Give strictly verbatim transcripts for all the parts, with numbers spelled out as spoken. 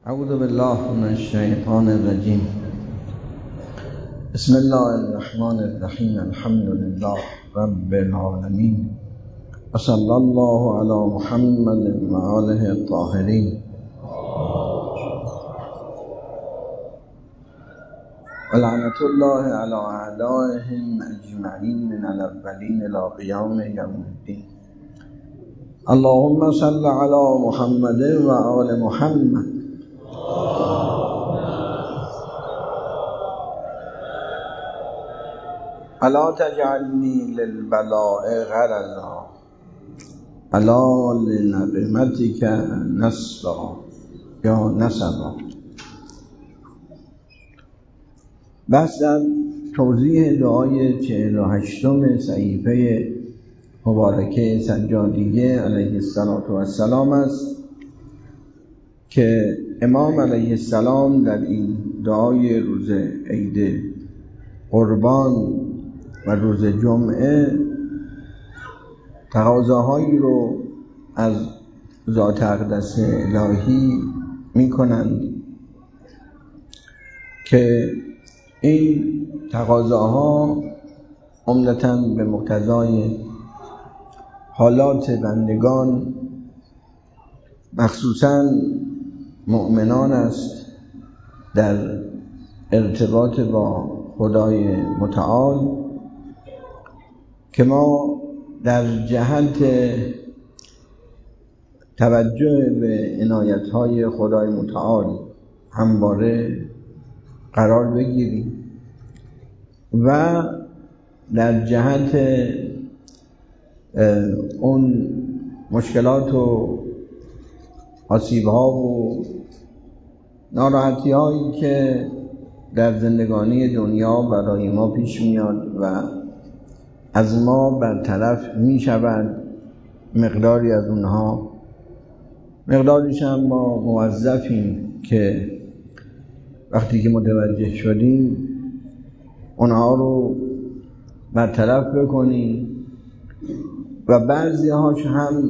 اعوذ بالله من الشیطان الرجیم. بسم الله الرحمن الرحیم. الحمد لله رب العالمین و صلی الله علی محمد و آله الطاهرین و لعنت الله علی اعدائهم اجمعین من الاولین الی قیام یوم الدین. اللهم صل علی محمد و آل محمد الا تجعلنی للبلاء غرضا الا لنقمتک نصرا یا نصرا. بحث در توضیح دعای چهل و هشتم صحیفه مبارکه سجادیه علیه السلام است که امام علیه السلام در این دعای روز عید قربان و روز جمعه تقاضاهایی رو از ذات اقدس الهی می کنند که این تقاضاها عمدتاً به مقتضای حالات بندگان مخصوصاً مؤمنان است در ارتباط با خدای متعال که ما در جهت توجه به عنایت‌های خدای متعال همواره قرار بگیریم و در جهت اون مشکلات و آسیب‌ها و ناراحتی‌هایی که در زندگانی دنیا برای ما پیش میاد و از ما برطرف می شود، مقداری از اونها مقداریش هم ما موظفیم که وقتی که متوجه شدیم اونها رو برطرف بکنیم و بعضی هاش هم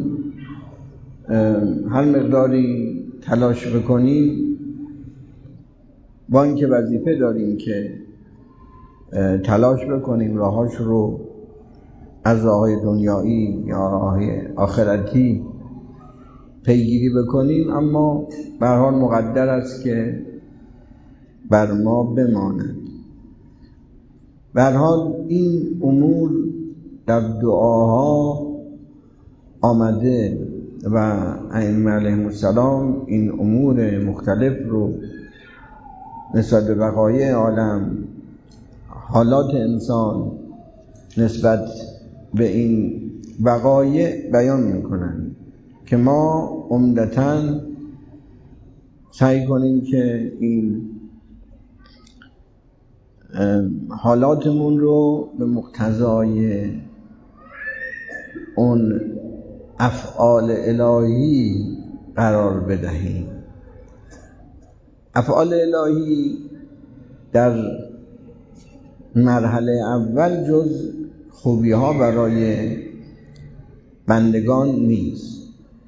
هر مقداری تلاش بکنیم با اینکه وظیفه داریم که تلاش بکنیم راهاش رو از راه دنیایی یا راه آخرتی پیگیری بکنیم، اما به هر حال مقدر است که بر ما بماند. به هر حال این امور در دعاها آمده و ائمه علیهم السلام این امور مختلف رو نسبت به وقایع عالم، حالات انسان نسبت به این وقایع بیان میکنند که ما عمدتاً سعی کنیم که این حالاتمون رو به مقتضای اون افعال الهی قرار بدهیم. افعال الهی در مرحله اول جز خوبی ها برای بندگان نیست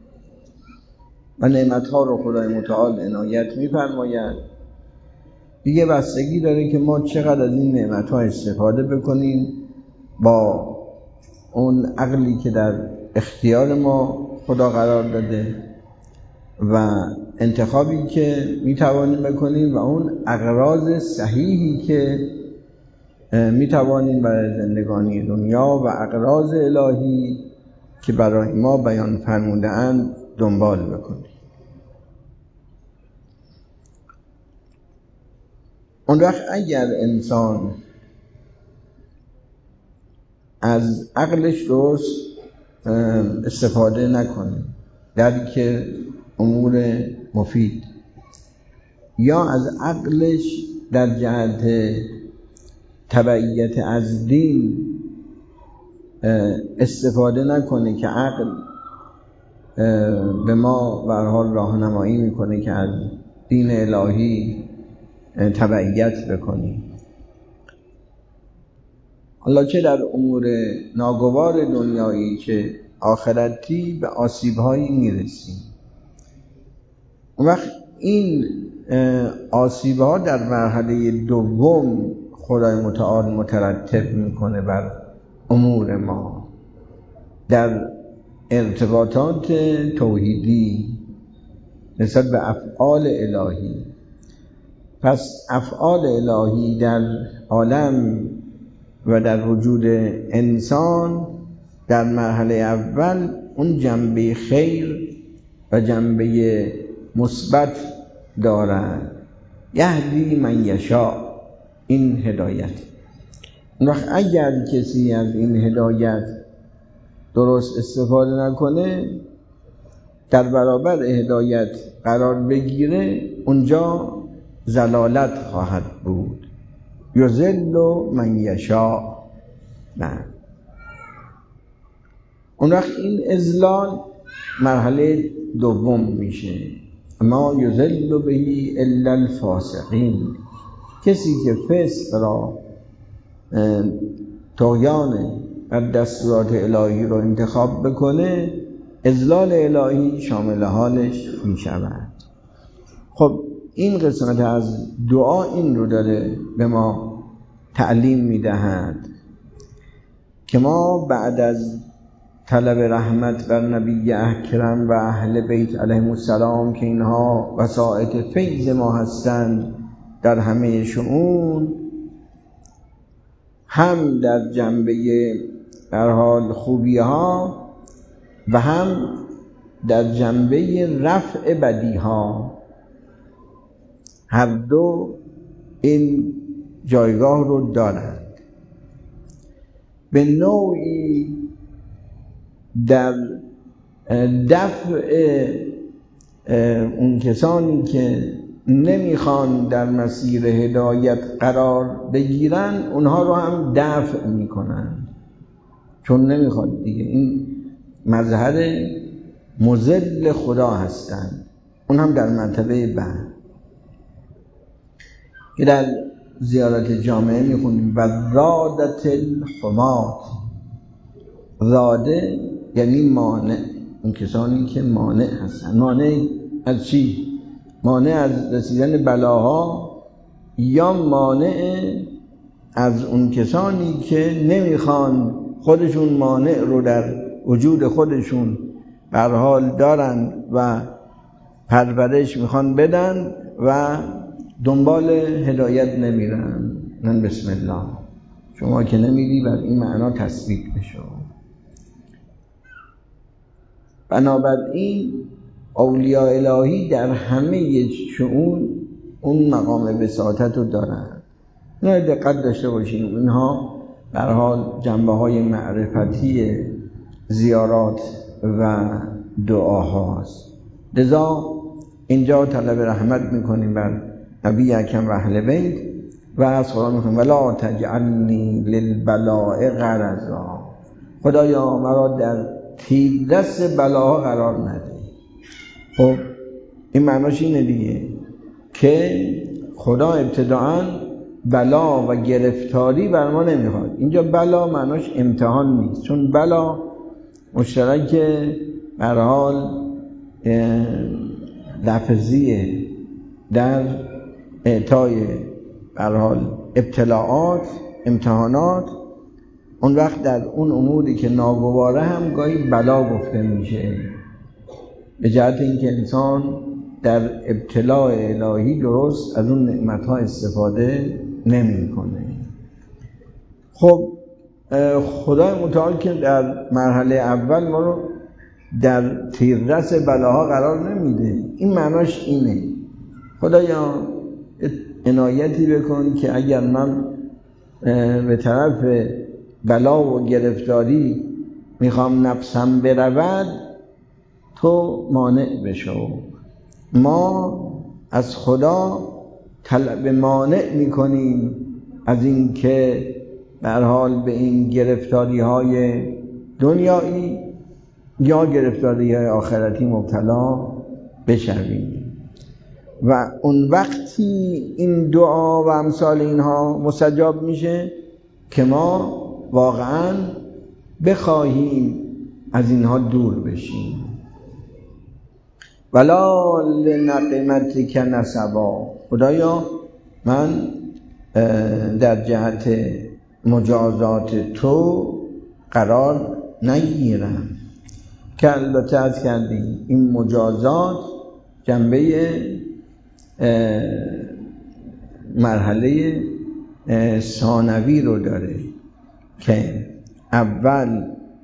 و نعمت ها رو خدای متعال عنایت می‌فرماید. دیگه بستگی داره که ما چقدر از این نعمت ها استفاده بکنیم با اون عقلی که در اختیار ما خدا قرار داده و انتخابی که میتوانیم بکنیم و اون اغراض صحیحی که میتوانیم برای زندگانی دنیا و اغراض الهی که برای ما بیان فرموده اند دنبال بکنیم. اون وقت اگر انسان از عقلش درست استفاده نکنه درک امور مفید یا از عقلش در جهت تبعیت از دین استفاده نکنه که عقل به ما به هر حال راهنمایی میکنه که از دین الهی تبعیت بکنیم، حالا چه در امور ناگوار دنیایی که آخرتی به آسیب‌هایی میرسیم. اون وقت این آسیب‌ها در مرحله دوم خدای متعال مترتب میکنه بر امور ما در ارتباطات توحیدی نسبت به افعال الهی. پس افعال الهی در عالم و در وجود انسان در مرحله اول اون جنبه خیر و جنبه مثبت دارند. یهدی من یشاء، این هدایت. اون وقت اگر کسی از این هدایت درست استفاده نکنه، در برابر هدایت قرار بگیره، اونجا ضلالت خواهد بود. یضل من یشاء. نه، اون وقت این اضلال مرحله دوم میشه. ما یضل به الا الفاسقین. کسی که فسق را، طغیان بر دستورات الهی رو انتخاب بکنه، اضلال الهی شامل حالش میشود. خب این قسمت از دعا این رو داره به ما تعلیم میدهد که ما بعد از طلب رحمت بر نبی اکرم و اهل بیت علیهم السلام که اینها وسائط فیض ما هستند در همه شؤون، هم در جنبه در حال خوبی ها و هم در جنبه رفع بدی ها، هر دو این جایگاه رو دارند. به نوعی در دفع اون کسانی که نمیخوان در مسیر هدایت قرار بگیرن، اونها رو هم دفع میکنن، چون نمیخواد دیگه. این مظهر مذل خدا هستند. اون هم در مرتبه بعد که در زیارت جامعه میخونیم و رادت الحمات. راده یعنی مانع، اون کسانی که مانع هستن. مانع از چی؟ مانع از رسیدن بلاها، یا مانع از اون کسانی که نمیخوان خودشون مانع رو در وجود خودشون به هر حال دارن و پرورش میخوان بدن و دنبال هدایت نمیرن. من بسم الله، شما که نمیری بر این معنا تثبیت بشو. بنابراین اولیاء الهی در همه شؤون اون مقام وساطت رو دارن. اینا دقت داشته باشیم، اینها به هر حال جنبه های معرفتی زیارات و دعاهاست. لذا اینجا طلب رحمت میکنیم بر نبی اکرم و اهل بیت و از قرآن میخونیم ولا تجعلنی للبلاء غرضا. خدایا مرا در تیررس بلاها قرار نده. خب این معناش اینه دیگه که خدا ابتداعاً بلا و گرفتاری بر ما نمیخواد. اینجا بلا معناش امتحان نیست، چون بلا مشترک به هر حال لفظیه در اعطای به هر حال ابتلاعات، امتحانات. اون وقت در اون اموری که ناگواره هم گاهی بلا گفته میشه، به جهت اینکه انسان در ابتلاع الهی درست از اون نعمت‌ها استفاده نمی‌کنه. خب خدای متعال که در مرحله اول ما رو در تیررس بلاها قرار نمیده، این معناش اینه خدایا عنایتی بکن که اگر من به طرف بلا و گرفتاری میخوام نفسم برود، تو مانع بشو. ما از خدا طلب مانع میکنیم از این که به هر حال به این گرفتاری های دنیایی یا گرفتاری های آخرتی مبتلا بشویم. و اون وقتی این دعا و امثال اینها مستجاب میشه که ما واقعا بخواهیم از اینها دور بشیم. ولا لنقمتک نسبا، خدایا من در جهت مجازات تو قرار نگیرم، که البته از کردیم این مجازات جنبه مرحله ثانوی رو داره که اول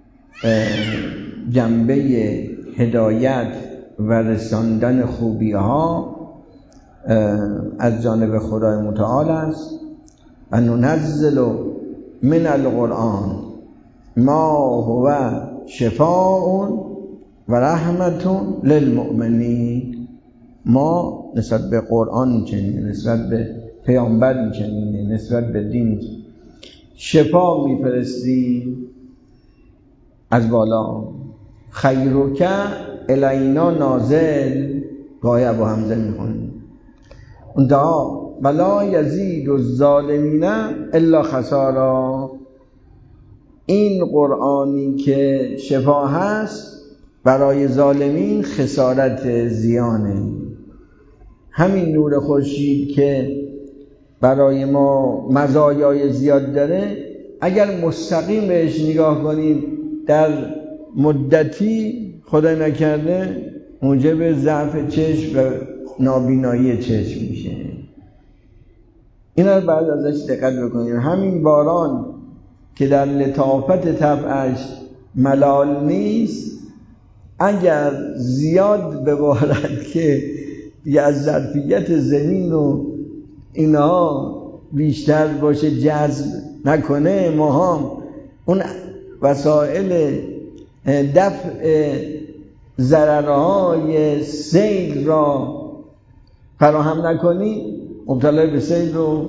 جنبه هدایت و رساندن خوبی ها از جانب خدای متعال است. و ننزل من القرآن ما هو شفاء و رحمت للمؤمنین. ما نسبت به قرآن چنین، نسبت به پیامبر چنین، نسبت به دین شفا میفرستیم از بالا. خیرک الینا نازل، گاهی ابو حمزه میخونیم اونجا ولا یزید الظالمین الا خسارا. این قرآنی که شفا هست برای ظالمین خسارت زیانه. همین نور خورشید که برای ما مزایای زیاد داره، اگر مستقیم بهش نگاه کنیم در مدتی خدا نکرده موجب ضعف چشم و نابینایی چشم میشه. اینا رو بعد ازش دقت بکنیم. همین باران که در لطافت طبعش ملال نیست، اگر زیاد ببارد که دیگه از ظرفیت زمین و اینا بیشتر باشه جذب نکنه، ما هم اون وسایل دفع ضررهای سیل را فراهم نکنی، مبتلا به سیل و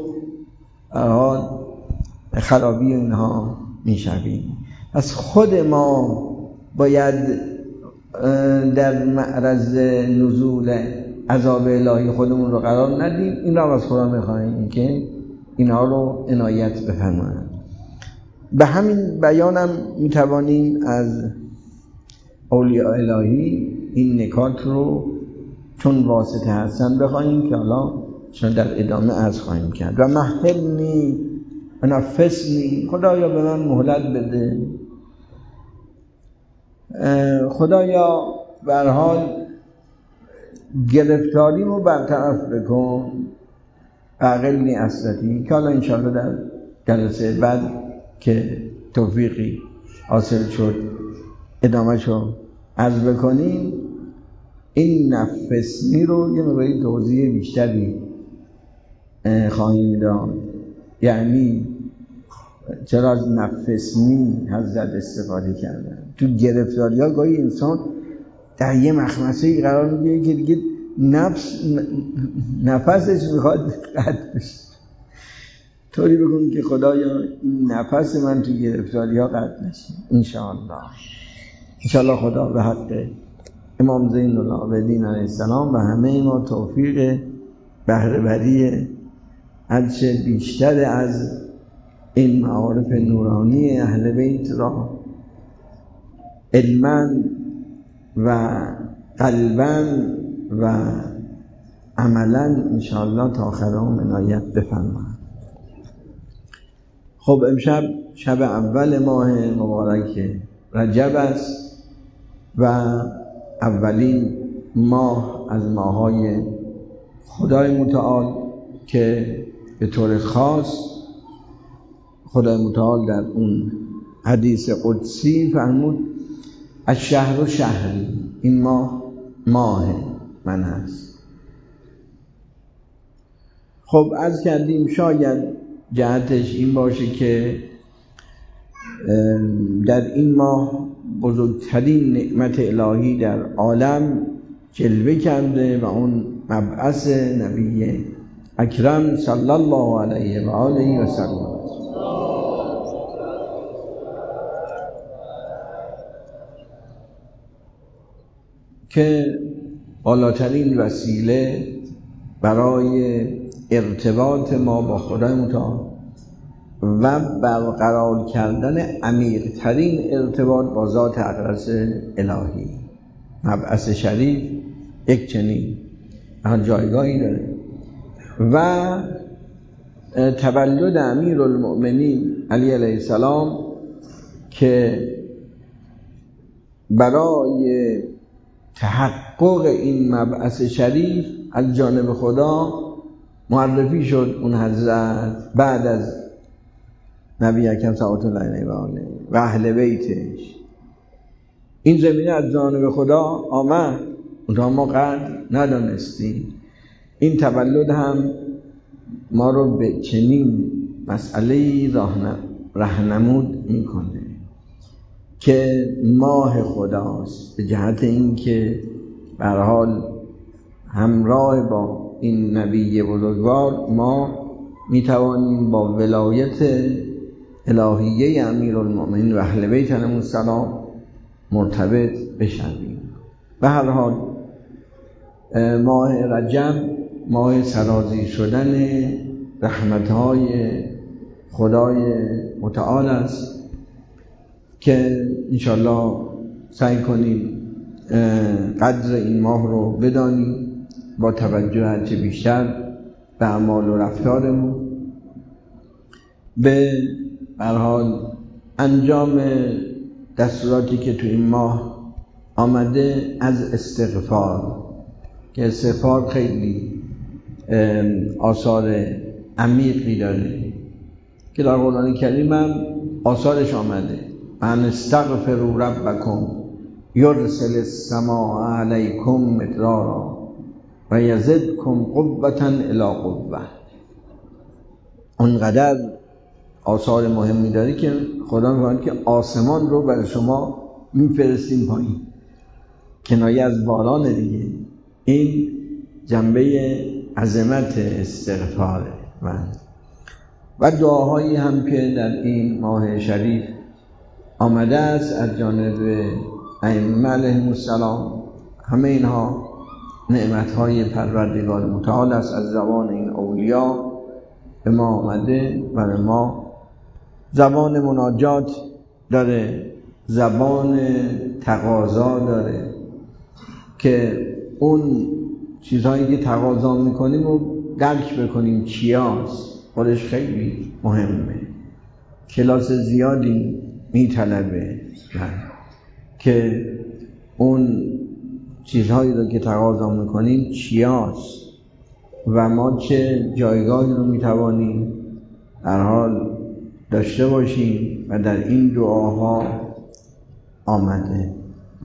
خرابی اینها میشویم. پس خود ما باید در معرض نزول عذاب الهی خودمون رو قرار ندیم. این رو از خدا میخواهیم که اینها رو عنایت بفرمایند. به همین بیانم میتوانیم از اولیاء الهی این نکات رو چون واسطه هستن بخواهیم که حالا چون در ادامه عرض خواهیم کرد. و مهلنی و نفسنی، خدایا به من مهلت بده، خدایا به هر حال گرفتاریمو برطرف بکن. اقلنی اسرتی، که حالا انشاءالله در جلسه بعد که توفیقی حاصل شد ادامه شو عرض بکنیم. این نفسنی رو یه مقداری توضیح بیشتری خواهیم داد. یعنی چرا از نفسنی حضرت استفاده کردن؟ تو گرفتاری ها گاهی انسان در یه مخمسه قرار میگیره که دیگه نفس نفسش میخواد قطع بشه. طوری بکن که خدایا این نفس من تو گرفتاری ها قطع نشه انشاءالله. انشاءالله خدا به حق امام زین العابدین علیه السلام و همه ما توفیق بهره وری هرچه بیشتر از این معارف نورانی اهل بیت را علما و قلبا و عملا انشاءالله تا آخرام عنایت بفرمایند. خب امشب شب اول ماه مبارک رجب است و اولین ماه از ماه‌های خدای متعال که به طور خاص خدای متعال در اون حدیث قدسی فرمود الشهر و شهری، این ماه ماه من هست. خب عرض کردیم شاید جهتش این باشه که در این ماه بزرگترین نعمت الهی در عالم جلوه کرده و اون مبعث نبی اکرم صلی الله علیه و آله و سلم که بالاترین وسیله برای ارتباط ما با خدای متعال و برقرار کردن عمیق‌ترین ارتباط با ذات اقدس الهی. مبعث شریف یک چنین جایگاهی داره. و تولد امیرالمؤمنین علی علیه السلام که برای تحقق این مبعث شریف از جانب خدا معرفی شد اون حضرت بعد از نبی اکرم صلوات الله علیه و آله و اهل بیتش. این زمینه از جانب خدا آمد، اونها ما قدر ندانستیم. این تولد هم ما رو به چنین مسئله راهنمود میکنه که ماه خداست، به جهت اینکه به هر حال همراه با این نبی بزرگوار ما میتوانیم با ولایت الهیه امیرالمؤمنین و اهل بیت علیهم السلام مرتبط بشویم. به هر حال ماه رجب ماه سرازیر شدن رحمتهای خدای متعال است که انشالله سعی کنیم قدر این ماه رو بدانیم با توجه هرچه بیشتر به اعمال و رفتارمون، به هر حال انجام دستوراتی که تو این ماه آمده از استغفار، که استغفار خیلی آثار عمیقی داره که در قرآن کریم هم آثارش آمده. ان استغفروا ربکم یرسل السماء علیکم مدرارا و یزدکم قوة الی قوة. اونقدر آثار مهمی داره که خدا می‌فرماید که آسمان رو برای شما میفرستیم پایین، کنایه از باران دیگه. این جنبه عظمت استغفاره. و دعاهایی هم که در این ماه شریف آمده است از جانب ائمه علیهم السلام، همه اینها نعمت‌های پروردگار متعال است، از زبان این اولیا به ما آمده و به ما زبان مناجات داره، زبان تقاضا داره که اون چیزهایی که تقاضا میکنیم رو درک بکنیم چیاست. خودش خیلی مهمه، کلاس زیادی میطلبه که اون چیزهایی رو که تقاضا میکنیم چیاست و ما چه جایگاهی رو میتوانیم در حال داشته باشیم و در این دعاها آمده.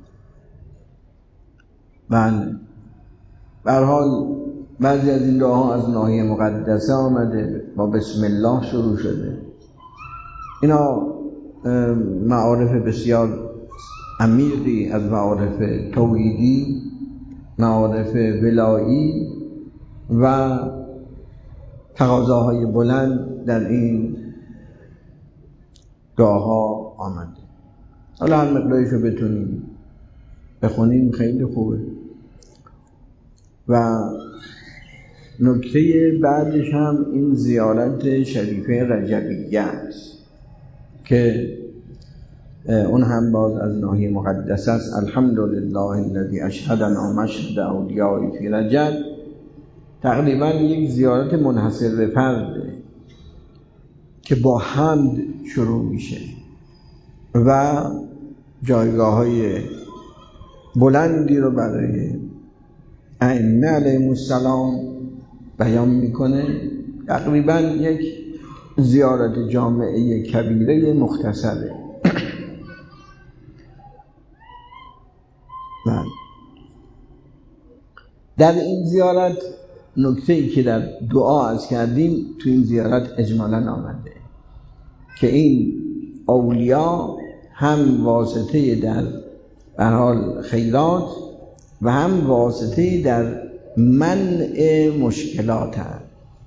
بله، به هر حال بعضی از این دعاها از ناحیه مقدسه آمده، با بسم الله شروع شده. اینا معارف بسیار عمیقی از معارف توحیدی، معارف ولایی و تقاضاهای بلند در این دعاها آمده. حالا هر مقدارشو بتونیم بخونیم خیلی خوبه. و نکته بعدش هم این زیارت شریفه رجبیه است که اون هم باز از ناحیه مقدس است. الحمدلله الذی اشهدنا مشهد اولیاء فی رجب، تقریبا یک زیارت منحصر به فرده که با حمد شروع میشه و جایگاه های بلندی رو برای ائمه علیهم السلام بیان میکنه. تقریبا یک زیارت جامعه کبیره مختصره. در این زیارت نکته‌ای که در دعا از کردیم تو این زیارت اجمالاً آمده که این اولیا هم واسطه در به حال خیرات و هم واسطه در منع مشکلات هم.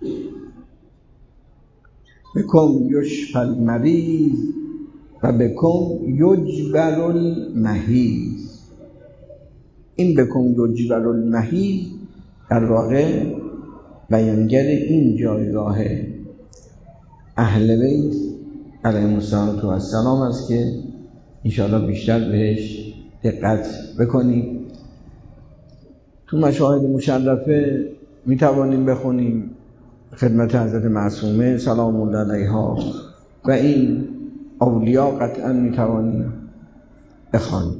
بکم یشفی المریض و بکم یجبر المحیض. این بکم یجبر المحیض در واقع بیانگر این جایگاه اهل بیت علیهم السلام است که انشاءالله بیشتر بهش دقت بکنیم. تو مشاهد مشرفه می توانیم بخونیم خدمت حضرت معصومه سلام الله علیها و این اولیا قطعا می توانیم بخوانیم.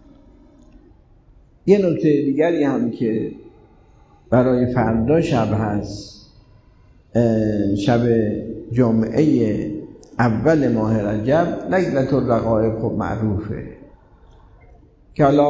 یه نکته دیگری هم که برای فردا شب هست، شب جمعه اول ماه رجب، لیلة الرغائب، خب معروفه که حالا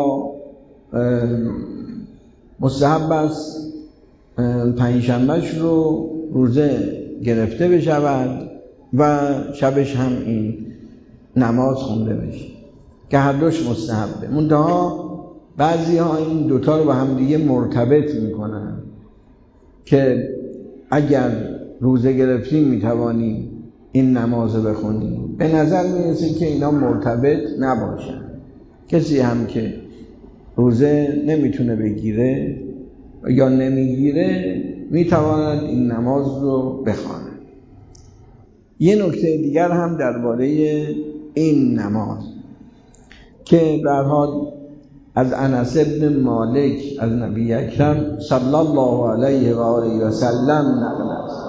مستحب است پنجشنبهش رو روزه گرفته بشود و شبش هم این نماز خونده بشه که هر دوش مستحبه. منتها بعضی ها این دوتا رو با هم دیگه مرتبط میکنن که اگر روزه گرفتیم میتوانیم این نماز رو بخونیم. به نظر میرسه که اینا مرتبط نباشن. کسی هم که روزه نمیتونه بگیره یا نمیگیره میتواند این نماز رو بخواند. یه نکته دیگر هم درباره این نماز که به هر حال از انس بن مالک از نبی اکرم صلی الله علیه و آله و سلم نقل است.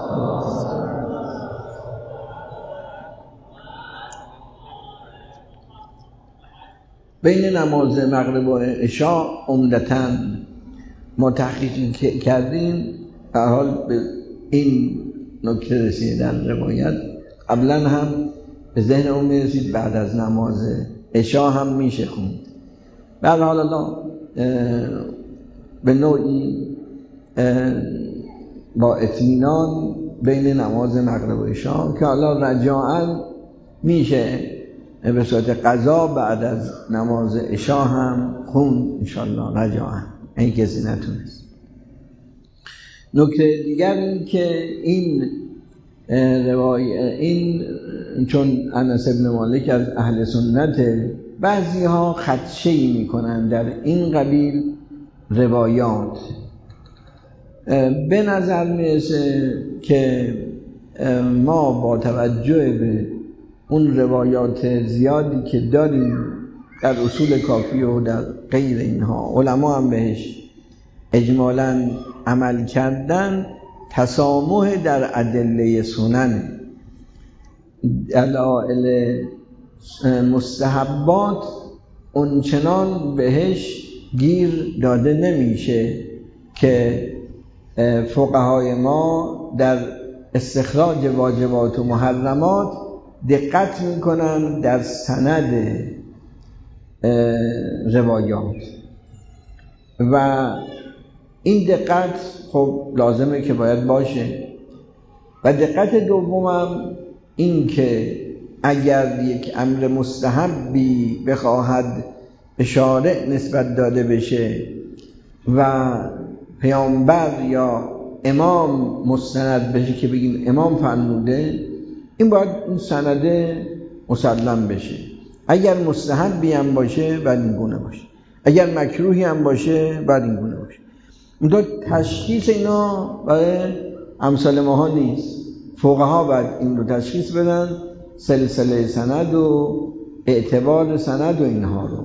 بین نماز مغرب و عشاء عمدتاً ما تحقیق کردیم، به هر حال به این نکته رسید در روایت. قبلا هم به ذهن اون میرسید بعد از نماز عشاء هم میشه خوند. به هر حال الله به نوعی با اطمینان بین نماز مغرب و عشاء که حالا رجاعاً میشه به صورت قضا بعد از نماز عشاء هم خوند انشاءالله رجاعاً، این کسی نتونست. نکته دیگر این که این روایت این چون انس بن مالک از اهل سنت، بعضی ها خدشه‌ای میکنن در این قبیل روایات. به نظر میرسه که ما با توجه به اون روایات زیادی که داریم در اصول کافی و در غیر اینها، علما هم بهش اجمالاً عمل کردن، تسامح در ادله سنن، دلائل مستحبات اونچنان بهش گیر داده نمیشه که فقهای ما در استخراج واجبات و محرمات دقت میکنن در سند روایات و این دقت خب لازمه که باید باشه. و دقت دومم این که اگر یک امر مستحبی بخواهد به شارع نسبت داده بشه و پیامبر یا امام مستند بشه که بگیم امام فرموده، این باید این سنده مسلم بشه. اگر مستحبی هم باشه باید این گونه باشه، اگر مکروهی هم باشه باید این گونه باشه. اون تشخیص اینا برای امثال ماها نیست. فقها باید این رو تشخیص بدن، سلسله سند و اعتبار سند و اینها رو.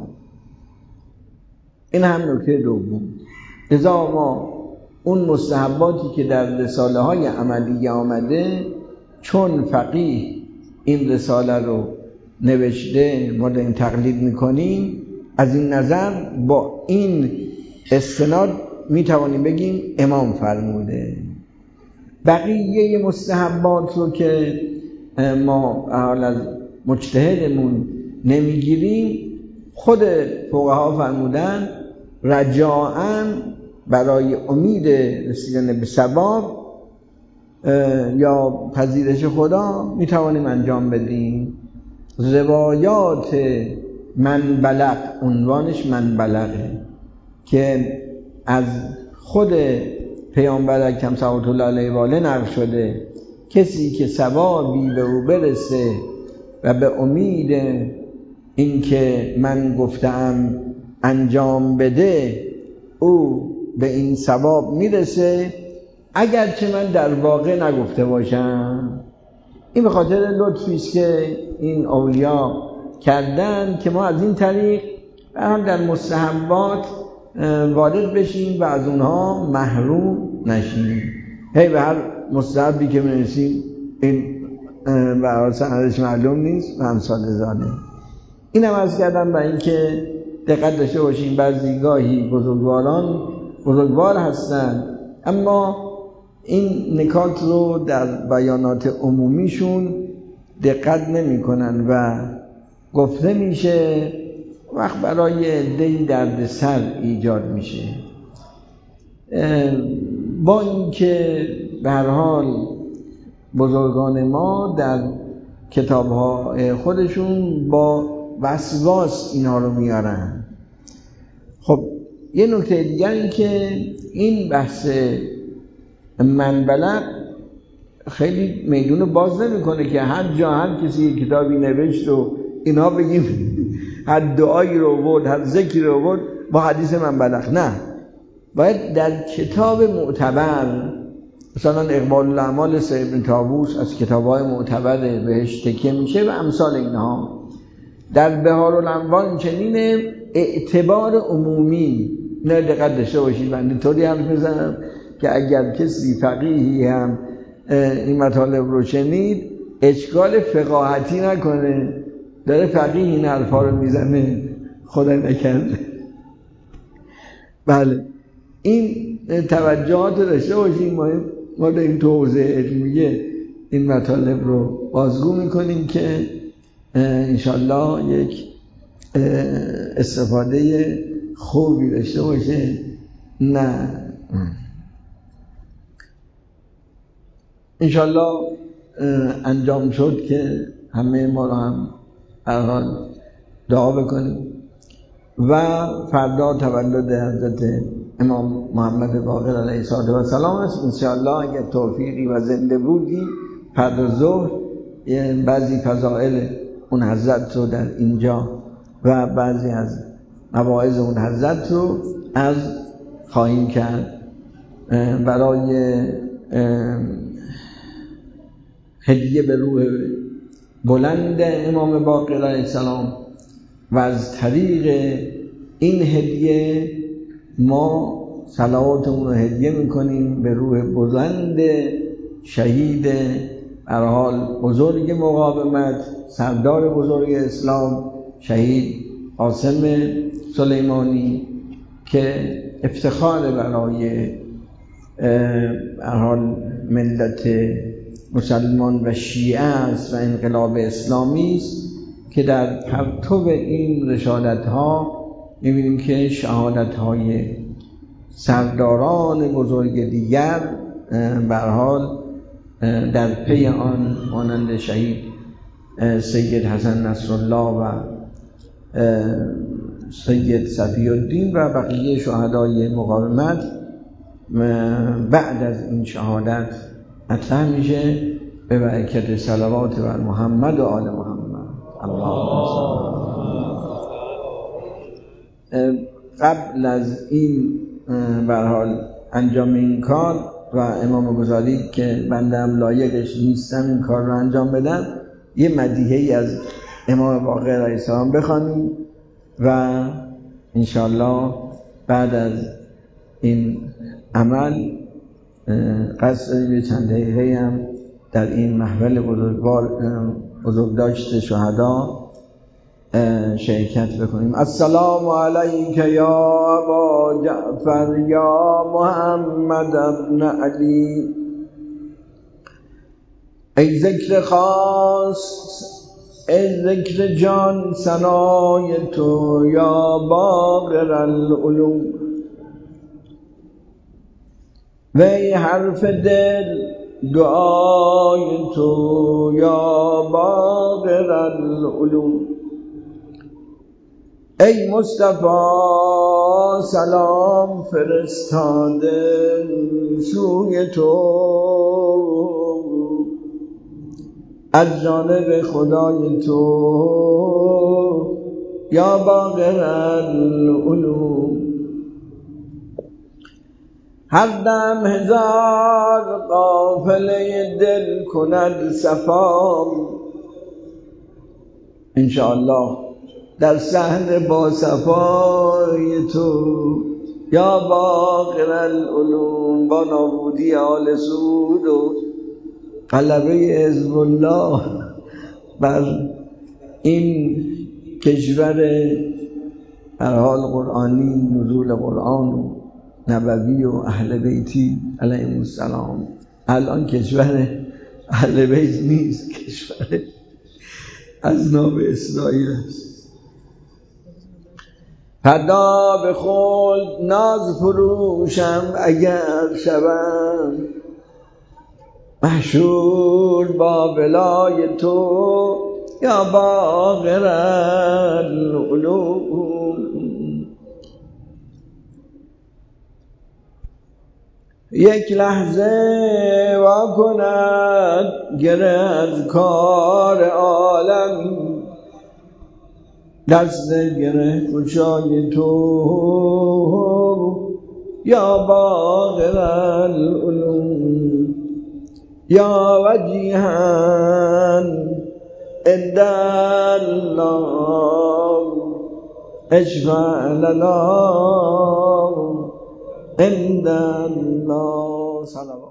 این هم نکته دوم. لذا ما اون مستحباتی که در رساله های عملیه آمده، چون فقیه این رساله رو نوشته ما این تقلید میکنیم، از این نظر با این استناد میتوانیم بگیم امام فرموده. بقیه مستحبات رو که ما حال از مجتهدمون نمیگیریم، خود فقها فرمودن رجاءً برای امید رسیدن به ثواب یا پذیرش خدا میتوانیم انجام بدیم. روایات من بلغ، عنوانش من بلغه، که از خود پیامبر اکرم صلوات الله علیه و آله نقل شده، کسی که ثوابی به او برسه و به امید این که من گفتم انجام بده او به این ثواب میرسه، اگرچه من در واقع نگفته باشم. این به خاطر لطفی است که این اولیا کردن که ما از این طریق هم در مستحبات وارد بشیم و از اونها محروم نشیم. هی به هر مستحبی که می‌رسیم این برای سندش معلوم نیست و امثال ذالک. این هم عرض کردم برای اینکه دقت داشته باشیم بعضی گاهی بزرگواران بزرگوار هستند اما این نکات رو در بیانات عمومیشون دقت نمی کنن و گفته میشه وقت برای عده‌ای درد سر ایجاد میشه. با اینکه به هر حال بزرگان ما در کتاب‌های خودشون با وسواس اینا رو میارن. خب یه نکته دیگر این که این بحث من بلغ خیلی میدون باز نمیکنه که هر جا هر کسی کتابی نوشت و اینا بگیم هر دعایی رو بود هر ذکری رو بود با حدیث من بلغ. نه، باید در کتاب معتبر، مثلا اقبال الاعمال سید ابن طاووس از کتاب‌های معتبر بهش تکیه میشه و امثال اینها. در بهار الانوار چنین اعتبار عمومی نه دقت داشته باشید. من طوری هم میزنم که اگر کسی فقیهی هم این مطالب رو شنید اشکال فقاهتی نکنه، داره فقیه این حرفا رو میزنه، خدا نکرده. بله این توجهات رو داشته باشیم. ما ما در این توضیح علمیه این مطالب رو بازگو میکنیم که انشالله یک استفاده خوبی داشته باشه. نه انشالله انجام شد که همه ما رو هم هر حال دعا بکنیم و فردا تولد حضرت امام محمد باقر علیه السلام است. انشالله اگر توفیقی و زنده بودی فردا ظهر بعضی فضائل اون حضرت رو در اینجا و بعضی از مواعظ اون حضرت رو از خواهیم کرد برای هدیه به روح بلند امام باقر علیه السلام و از طریق این هدیه ما صلواتمون رو هدیه میکنیم به روح بلند شهید هر حال بزرگ مقاومت، سردار بزرگ اسلام، شهید قاسم سلیمانی که افتخار برای هر حال ملت مسلمان و شیعه است و انقلاب اسلامی است که در پرتو این رسالت ها می‌بینیم که شهادت های سرداران بزرگ دیگر به هر حال در پی آن مانند شهید سید حسن نصرالله و سید صفی الدین و بقیه شهدای مقاومت بعد از این شهادت مطرح میشه به برکت صلوات بر محمد و آل محمد. اللهم قبل از این به هر حال انجام این کار و امام غزالی که بنده هم لایقش نیستم این کار رو انجام بدم، یه مدیحه‌ای از امام باقر علیه السلام بخوانیم و انشالله بعد از این عمل قصد داریم یه چند دقیقه هم در این محفل بزرگوار بزرگداشت شهدا شرکت بکنیم. السلام علیک یا ابا جعفر یا محمد ابن علی. ای ذکر خاص ای ذکر جان ثنای تو یا باقر العلوم. وی حرف دل دعای تو یا باقر العلوم. ای مصطفی سلام فرستاده سوی تو از جانب خدای تو یا باقر العلوم. هر دم هزار قافله دل کند صفا. انشاءالله در صحن با صفای تو یا باقر العلوم، با نابودی آل سعود و غلبه حزب الله بر این کشور در حال قرآنی، نزول قرآن و نبوی و اهل بیتی علیهم السلام. الان کشور اهل بیت نیست، کشور از ناب اسرائیل است. فدا به خلد ناز فروشم اگر شوم، محشور با بلای تو یا باقر العلوم. یک لحظه وا کند گره از کار عالم، دست گره گشای تو یا باقر العلوم. یا وجیها عند الله اشفع لنا عند الله.